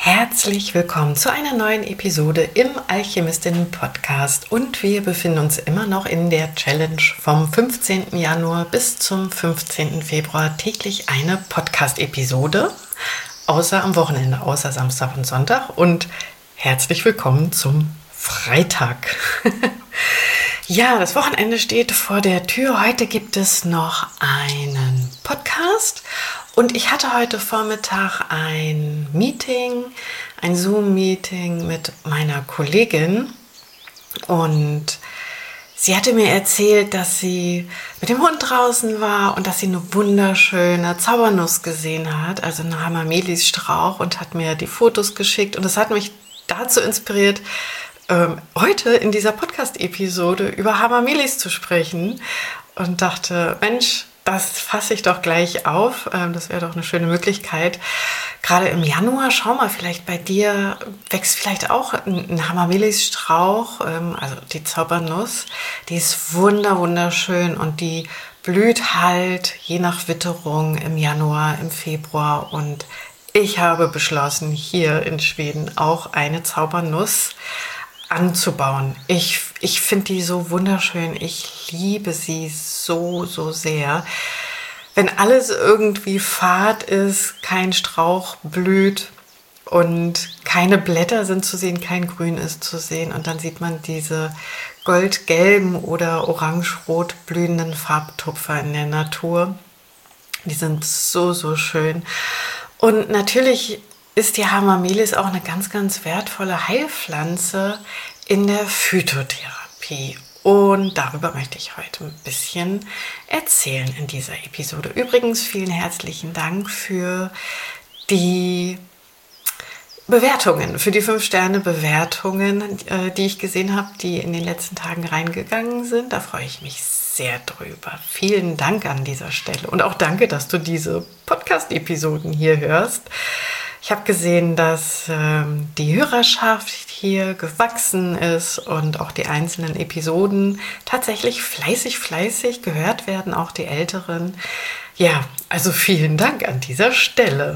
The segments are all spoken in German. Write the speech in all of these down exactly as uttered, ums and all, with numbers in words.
Herzlich willkommen zu einer neuen Episode im Alchemistinnen-Podcast und wir befinden uns immer noch in der Challenge vom fünfzehnten Januar bis zum fünfzehnten Februar täglich eine Podcast-Episode, außer am Wochenende, außer Samstag und Sonntag und herzlich willkommen zum Freitag. Ja, das Wochenende steht vor der Tür. Heute gibt es noch einen Podcast und ich hatte heute Vormittag ein Meeting, ein Zoom-Meeting mit meiner Kollegin und sie hatte mir erzählt, dass sie mit dem Hund draußen war und dass sie eine wunderschöne Zaubernuss gesehen hat, also einen Hamamelis-Strauch, und hat mir die Fotos geschickt und das hat mich dazu inspiriert, ähm, heute in dieser Podcast-Episode über Hamamelis zu sprechen und dachte, Mensch, das fasse ich doch gleich auf. Ähm, das wäre doch eine schöne Möglichkeit. Gerade im Januar, schau mal, vielleicht bei dir wächst vielleicht auch ein, ein Hamamelis-Strauch, ähm, also die Zaubernuss. Die ist wunder, wunderschön und die blüht halt je nach Witterung im Januar, im Februar. Und ich habe beschlossen, hier in Schweden auch eine Zaubernuss anzubauen. Ich, ich finde die so wunderschön. Ich liebe sie so, so sehr. Wenn alles irgendwie fad ist, kein Strauch blüht und keine Blätter sind zu sehen, kein Grün ist zu sehen und dann sieht man diese goldgelben oder orange-rot blühenden Farbtupfer in der Natur. Die sind so, so schön. Und natürlich ist die Hamamelis auch eine ganz, ganz wertvolle Heilpflanze in der Phytotherapie. Und darüber möchte ich heute ein bisschen erzählen in dieser Episode. Übrigens, vielen herzlichen Dank für die Bewertungen, für die fünf Sterne Bewertungen, die ich gesehen habe, die in den letzten Tagen reingegangen sind. Da freue ich mich sehr drüber. Vielen Dank an dieser Stelle. Und auch danke, dass du diese Podcast-Episoden hier hörst. Ich habe gesehen, dass ähm, die Hörerschaft hier gewachsen ist und auch die einzelnen Episoden tatsächlich fleißig, fleißig gehört werden, auch die älteren. Ja, also vielen Dank an dieser Stelle.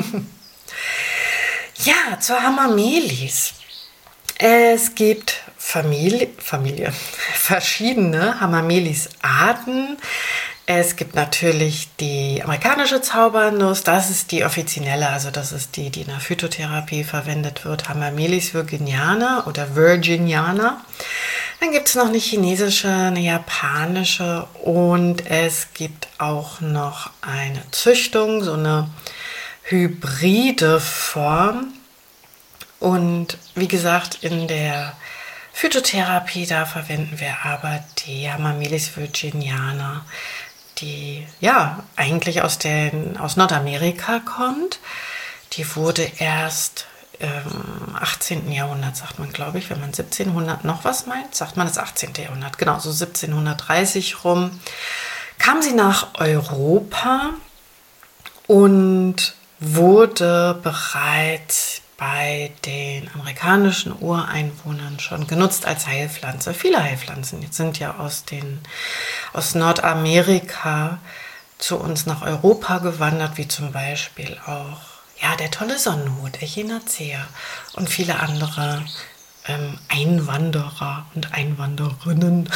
Ja, zur Hamamelis. Es gibt Familie, Familie, verschiedene Hamamelis-Arten. Es gibt natürlich die amerikanische Zaubernuss, das ist die offizielle, also das ist die, die in der Phytotherapie verwendet wird, Hamamelis virginiana oder Virginiana. Dann gibt es noch eine chinesische, eine japanische und es gibt auch noch eine Züchtung, so eine hybride Form. Und wie gesagt, in der Phytotherapie, da verwenden wir aber die Hamamelis virginiana, die ja eigentlich aus, den, aus Nordamerika kommt. Die wurde erst im achtzehnten Jahrhundert, sagt man, glaube ich, wenn man siebzehnhundert noch was meint, sagt man das achtzehnte Jahrhundert, genau, so siebzehnhundertdreißig rum, kam sie nach Europa und wurde bereits bei den amerikanischen Ureinwohnern schon genutzt als Heilpflanze. Viele Heilpflanzen sind ja aus, den, aus Nordamerika zu uns nach Europa gewandert, wie zum Beispiel auch ja, der tolle Sonnenhut, Echinacea und viele andere ähm, Einwanderer und Einwanderinnen.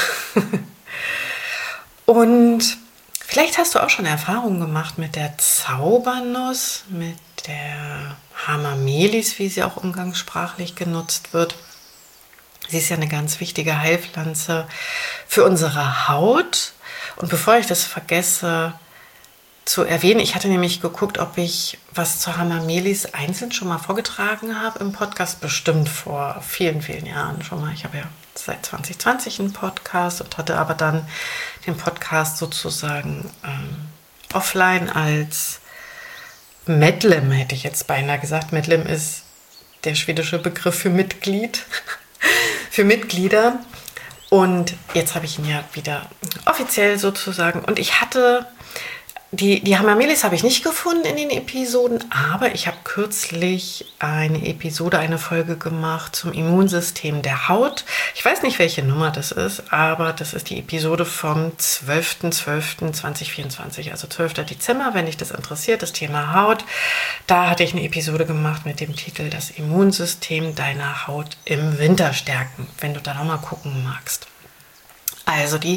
Und vielleicht hast du auch schon Erfahrungen gemacht mit der Zaubernuss, mit der Hamamelis, wie sie auch umgangssprachlich genutzt wird. Sie ist ja eine ganz wichtige Heilpflanze für unsere Haut. Und bevor ich das vergesse zu erwähnen, ich hatte nämlich geguckt, ob ich was zu Hamamelis einzeln schon mal vorgetragen habe im Podcast, bestimmt vor vielen, vielen Jahren schon mal. Ich habe ja seit zwanzig zwanzig einen Podcast und hatte aber dann den Podcast sozusagen ähm, offline als Medlem, hätte ich jetzt beinahe gesagt. Medlem ist der schwedische Begriff für Mitglied, für Mitglieder. Und jetzt habe ich ihn ja wieder offiziell sozusagen. Und ich hatte Die, die Hamamelis habe ich nicht gefunden in den Episoden, aber ich habe kürzlich eine Episode, eine Folge gemacht zum Immunsystem der Haut. Ich weiß nicht, welche Nummer das ist, aber das ist die Episode vom zwölften zwölften zweitausendvierundzwanzig, also zwölften Dezember, wenn dich das interessiert, das Thema Haut. Da hatte ich eine Episode gemacht mit dem Titel Das Immunsystem deiner Haut im Winter stärken, wenn du da noch mal gucken magst. Also die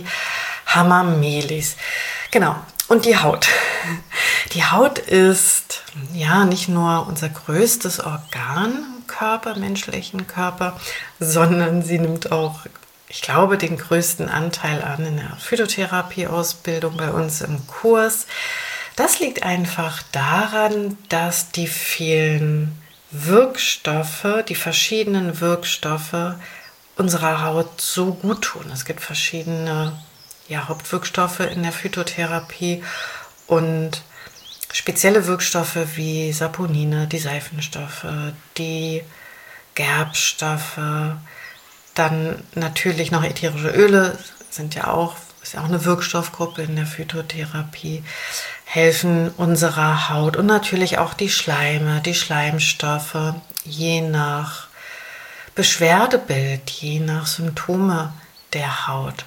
Hamamelis. Genau. Und die Haut. Die Haut ist ja nicht nur unser größtes Organ im Körper, menschlichen Körper, sondern sie nimmt auch, ich glaube, den größten Anteil an in der Phytotherapie-Ausbildung bei uns im Kurs. Das liegt einfach daran, dass die vielen Wirkstoffe, die verschiedenen Wirkstoffe unserer Haut so gut tun. Es gibt verschiedene ja, Hauptwirkstoffe in der Phytotherapie und spezielle Wirkstoffe wie Saponine, die Seifenstoffe, die Gerbstoffe, dann natürlich noch ätherische Öle, sind ja auch, ist ja auch eine Wirkstoffgruppe in der Phytotherapie, helfen unserer Haut und natürlich auch die Schleime, die Schleimstoffe, je nach Beschwerdebild, je nach Symptome der Haut.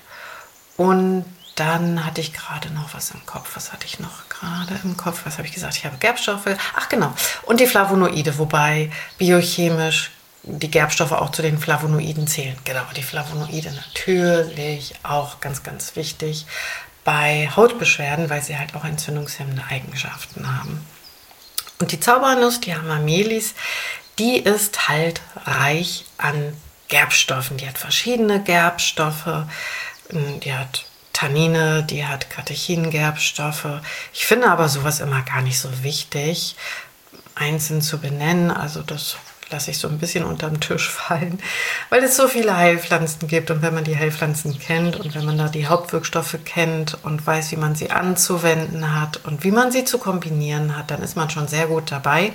Und dann hatte ich gerade noch was im Kopf. Was hatte ich noch gerade im Kopf? Was habe ich gesagt? Ich habe Gerbstoffe. Ach genau. Und die Flavonoide, wobei biochemisch die Gerbstoffe auch zu den Flavonoiden zählen. Genau, die Flavonoide natürlich auch ganz, ganz wichtig bei Hautbeschwerden, weil sie halt auch entzündungshemmende Eigenschaften haben. Und die Zaubernuss, die Hamamelis, die ist halt reich an Gerbstoffen. Die hat verschiedene Gerbstoffe. Die hat Tannine, die hat Katechin-Gerbstoffe. Ich finde aber sowas immer gar nicht so wichtig, einzeln zu benennen. Also das lasse ich so ein bisschen unterm Tisch fallen, weil es so viele Heilpflanzen gibt. Und wenn man die Heilpflanzen kennt und wenn man da die Hauptwirkstoffe kennt und weiß, wie man sie anzuwenden hat und wie man sie zu kombinieren hat, dann ist man schon sehr gut dabei.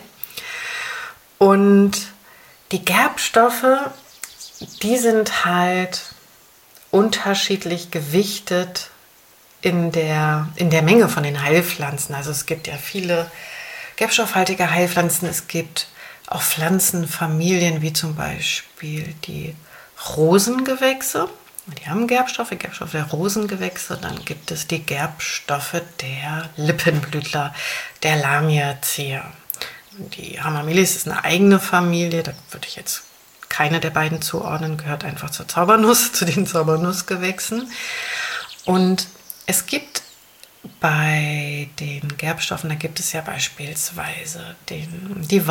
Und die Gerbstoffe, die sind halt unterschiedlich gewichtet in der, in der Menge von den Heilpflanzen. Also es gibt ja viele gerbstoffhaltige Heilpflanzen. Es gibt auch Pflanzenfamilien wie zum Beispiel die Rosengewächse. Die haben Gerbstoffe, Gerbstoffe der Rosengewächse. Dann gibt es die Gerbstoffe der Lippenblütler, der Lamiaceae. Die Hamamelis ist eine eigene Familie. Da würde ich jetzt keine der beiden zuordnen, gehört einfach zur Zaubernuss, zu den Zaubernussgewächsen. Und es gibt bei den Gerbstoffen, da gibt es ja beispielsweise den, die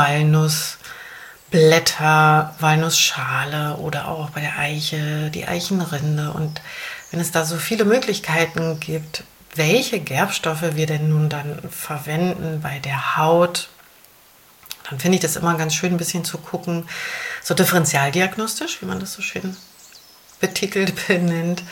Walnussblätter, Walnussschale oder auch bei der Eiche die Eichenrinde. Und wenn es da so viele Möglichkeiten gibt, welche Gerbstoffe wir denn nun dann verwenden bei der Haut, dann finde ich das immer ganz schön, ein bisschen zu gucken, so differentialdiagnostisch, wie man das so schön betitelt benennt.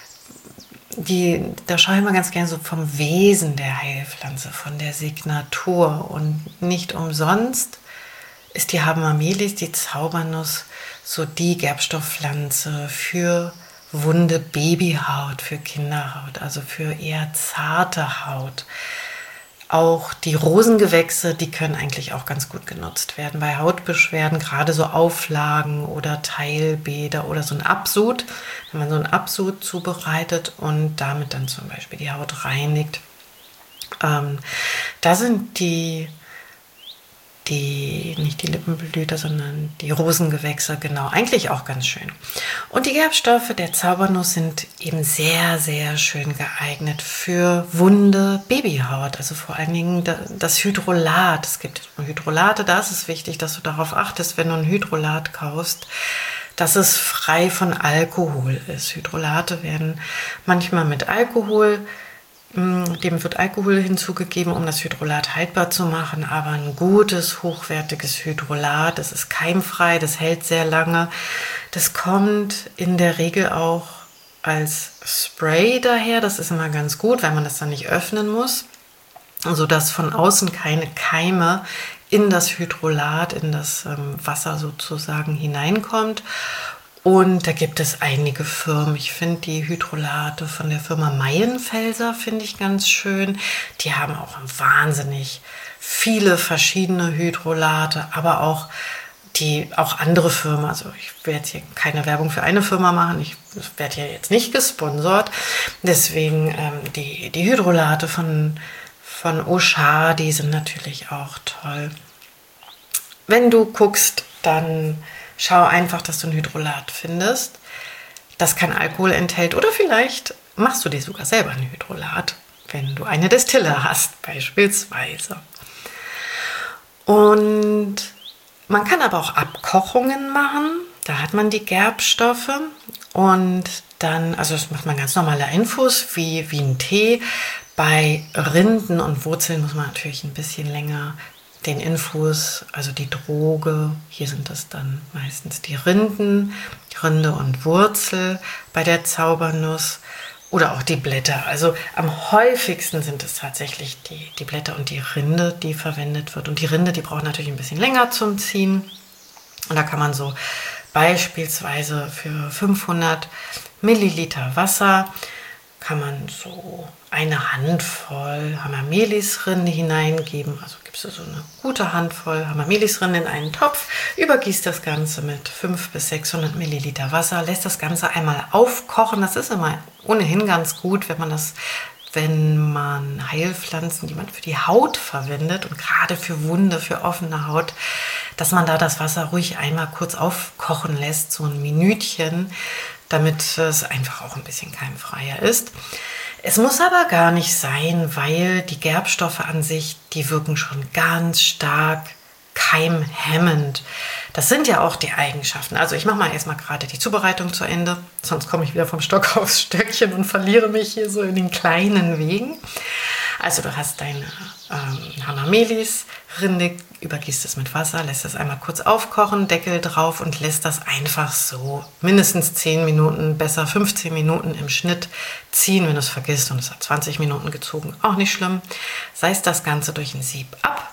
Die, da schaue ich immer ganz gerne so vom Wesen der Heilpflanze, von der Signatur. Und nicht umsonst ist die Hamamelis, die Zaubernuss, so die Gerbstoffpflanze für wunde Babyhaut, für Kinderhaut, also für eher zarte Haut. Auch die Rosengewächse, die können eigentlich auch ganz gut genutzt werden bei Hautbeschwerden, gerade so Auflagen oder Teilbäder oder so ein Absud, wenn man so ein Absud zubereitet und damit dann zum Beispiel die Haut reinigt. Ähm, da sind die, die, nicht die Lippenblüter, sondern die Rosengewächse, genau, eigentlich auch ganz schön. Und die Gerbstoffe der Zaubernuss sind eben sehr, sehr schön geeignet für wunde Babyhaut, also vor allen Dingen das Hydrolat. Es gibt Hydrolate, da ist es wichtig, dass du darauf achtest, wenn du ein Hydrolat kaufst, dass es frei von Alkohol ist. Hydrolate werden manchmal mit Alkohol Dem wird Alkohol hinzugegeben, um das Hydrolat haltbar zu machen, aber ein gutes, hochwertiges Hydrolat, das ist keimfrei, das hält sehr lange. Das kommt in der Regel auch als Spray daher, das ist immer ganz gut, weil man das dann nicht öffnen muss, sodass von außen keine Keime in das Hydrolat, in das ähm, Wasser sozusagen hineinkommt. Und da gibt es einige Firmen. Ich finde die Hydrolate von der Firma Maienfelser finde ich ganz schön. Die haben auch wahnsinnig viele verschiedene Hydrolate, aber auch die auch andere Firmen. Also ich werde jetzt hier keine Werbung für eine Firma machen. Ich werde hier jetzt nicht gesponsert. Deswegen ähm, die, die Hydrolate von, von Auchard, die sind natürlich auch toll. Wenn du guckst, dann schau einfach, dass du ein Hydrolat findest, das kein Alkohol enthält. Oder vielleicht machst du dir sogar selber ein Hydrolat, wenn du eine Destille hast, beispielsweise. Und man kann aber auch Abkochungen machen. Da hat man die Gerbstoffe. Und dann, also das macht man ganz normale Infus, wie, wie ein Tee. Bei Rinden und Wurzeln muss man natürlich ein bisschen länger den Infus, also die Droge, hier sind das dann meistens die Rinden, Rinde und Wurzel bei der Zaubernuss oder auch die Blätter. Also am häufigsten sind es tatsächlich die, die Blätter und die Rinde, die verwendet wird. Und die Rinde, die braucht natürlich ein bisschen länger zum Ziehen. Und da kann man so beispielsweise für fünfhundert Milliliter Wasser kann man so eine Handvoll Hamamelis-Rinde hineingeben. Also gibst du so eine gute Handvoll Hamamelis-Rinde in einen Topf, übergießt das Ganze mit fünfhundert bis sechshundert Milliliter Wasser, lässt das Ganze einmal aufkochen. Das ist immer ohnehin ganz gut, wenn man das, wenn man Heilpflanzen, die man für die Haut verwendet und gerade für Wunde, für offene Haut, dass man da das Wasser ruhig einmal kurz aufkochen lässt, so ein Minütchen, damit es einfach auch ein bisschen keimfreier ist. Es muss aber gar nicht sein, weil die Gerbstoffe an sich, die wirken schon ganz stark keimhemmend. Das sind ja auch die Eigenschaften. Also ich mache mal erstmal gerade die Zubereitung zu Ende, sonst komme ich wieder vom Stock aufs Stöckchen und verliere mich hier so in den kleinen Wegen. Also du hast deine ähm, Hamamelis-Rinde, übergießt es mit Wasser, lässt es einmal kurz aufkochen, Deckel drauf und lässt das einfach so mindestens zehn Minuten, besser fünfzehn Minuten im Schnitt ziehen. Wenn du es vergisst und es hat zwanzig Minuten gezogen, auch nicht schlimm. Seißt das Ganze durch ein Sieb ab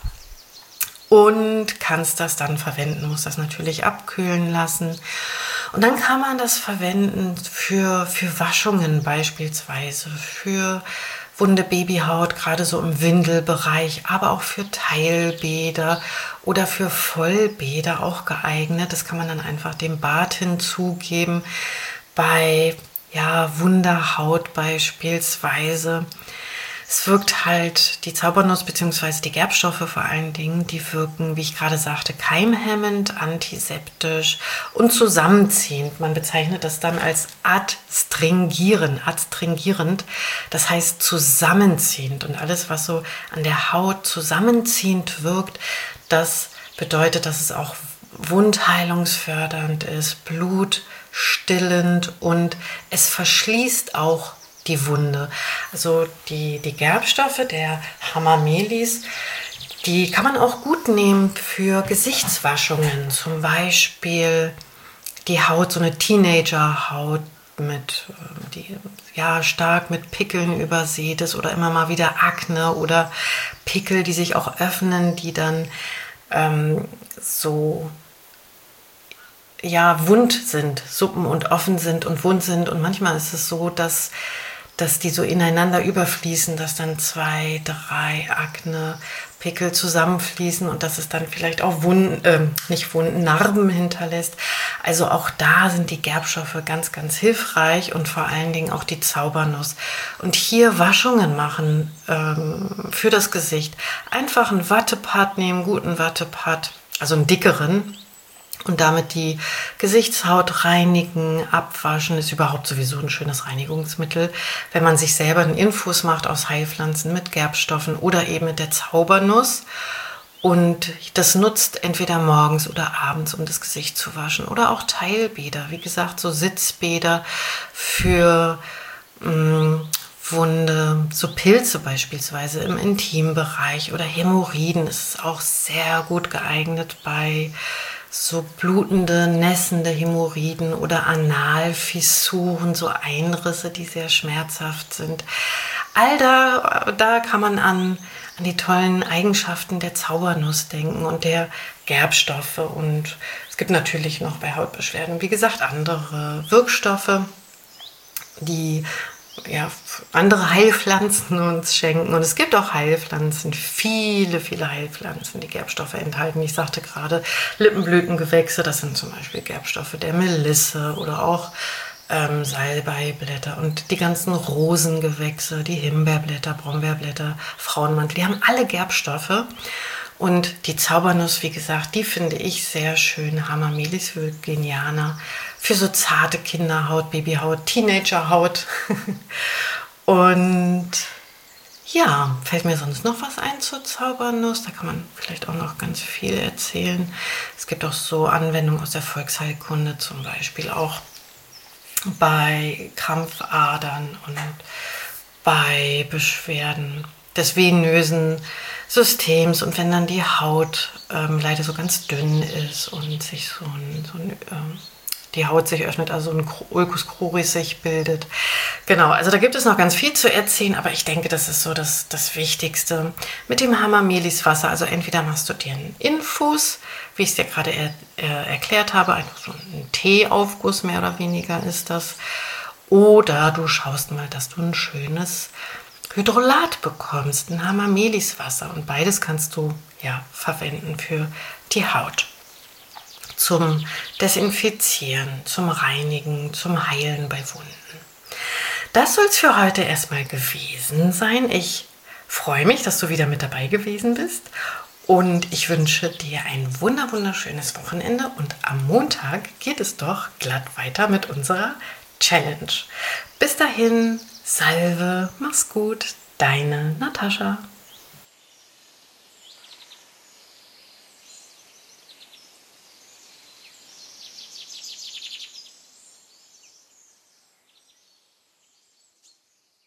und kannst das dann verwenden, musst das natürlich abkühlen lassen. Und dann kann man das verwenden für, für Waschungen beispielsweise, für wunde Babyhaut, gerade so im Windelbereich, aber auch für Teilbäder oder für Vollbäder auch geeignet. Das kann man dann einfach dem Bad hinzugeben. Bei ja, Wunderhaut beispielsweise. Es wirkt halt, die Zaubernuss bzw. die Gerbstoffe vor allen Dingen, die wirken, wie ich gerade sagte, keimhemmend, antiseptisch und zusammenziehend. Man bezeichnet das dann als adstringierend, adstringierend, das heißt zusammenziehend. Und alles, was so an der Haut zusammenziehend wirkt, das bedeutet, dass es auch wundheilungsfördernd ist, blutstillend und es verschließt auch die Wunde. Also die, die Gerbstoffe der Hamamelis, die kann man auch gut nehmen für Gesichtswaschungen. Zum Beispiel die Haut, so eine Teenagerhaut, mit, die ja stark mit Pickeln übersät ist oder immer mal wieder Akne oder Pickel, die sich auch öffnen, die dann ähm, so ja wund sind, suppen und offen sind und wund sind. Und manchmal ist es so, dass dass die so ineinander überfließen, dass dann zwei, drei Akne, Pickel zusammenfließen und dass es dann vielleicht auch Wunden, äh, nicht Wunden, Narben hinterlässt. Also auch da sind die Gerbstoffe ganz, ganz hilfreich und vor allen Dingen auch die Zaubernuss. Und hier Waschungen machen ähm, für das Gesicht. Einfach einen Wattepad nehmen, guten Wattepad, also einen dickeren, und damit die Gesichtshaut reinigen, abwaschen, ist überhaupt sowieso ein schönes Reinigungsmittel. Wenn man sich selber einen Infus macht aus Heilpflanzen mit Gerbstoffen oder eben mit der Zaubernuss und das nutzt entweder morgens oder abends, um das Gesicht zu waschen, oder auch Teilbäder, wie gesagt, so Sitzbäder für mh, Wunde, so Pilze beispielsweise im Intimbereich oder Hämorrhoiden ist auch sehr gut geeignet bei so blutende, nässende Hämorrhoiden oder Analfissuren, so Einrisse, die sehr schmerzhaft sind. all da, da kann man an, an die tollen Eigenschaften der Zaubernuss denken und der Gerbstoffe. Und es gibt natürlich noch bei Hautbeschwerden, wie gesagt, andere Wirkstoffe, die ja, andere Heilpflanzen uns schenken. Und es gibt auch Heilpflanzen, viele, viele Heilpflanzen, die Gerbstoffe enthalten. Ich sagte gerade Lippenblütengewächse, das sind zum Beispiel Gerbstoffe der Melisse oder auch ähm, Salbeiblätter und die ganzen Rosengewächse, die Himbeerblätter, Brombeerblätter, Frauenmantel, die haben alle Gerbstoffe. Und die Zaubernuss, wie gesagt, die finde ich sehr schön. Hamamelis virginiana für so zarte Kinderhaut, Babyhaut, Teenagerhaut. Und ja, fällt mir sonst noch was ein zur Zaubernuss? Da kann man vielleicht auch noch ganz viel erzählen. Es gibt auch so Anwendungen aus der Volksheilkunde, zum Beispiel auch bei Krampfadern und bei Beschwerden des venösen Systems. Und wenn dann die Haut ähm, leider so ganz dünn ist und sich so ein, so ein ähm, die Haut sich öffnet, also ein Ulcus cruris sich bildet. Genau, also da gibt es noch ganz viel zu erzählen, aber ich denke, das ist so das, das Wichtigste. Mit dem Hamamelis Wasser, also entweder machst du dir einen Infus, wie ich es dir gerade er, äh, erklärt habe, einfach so ein Teeaufguss mehr oder weniger ist das. Oder du schaust mal, dass du ein schönes Hydrolat bekommst, ein Hamamelis Wasser. Und beides kannst du ja verwenden für die Haut. Zum Desinfizieren, zum Reinigen, zum Heilen bei Wunden. Das soll es für heute erstmal gewesen sein. Ich freue mich, dass du wieder mit dabei gewesen bist und ich wünsche dir ein wunder wunderschönes Wochenende und am Montag geht es doch glatt weiter mit unserer Challenge. Bis dahin, Salve, mach's gut, deine Natascha.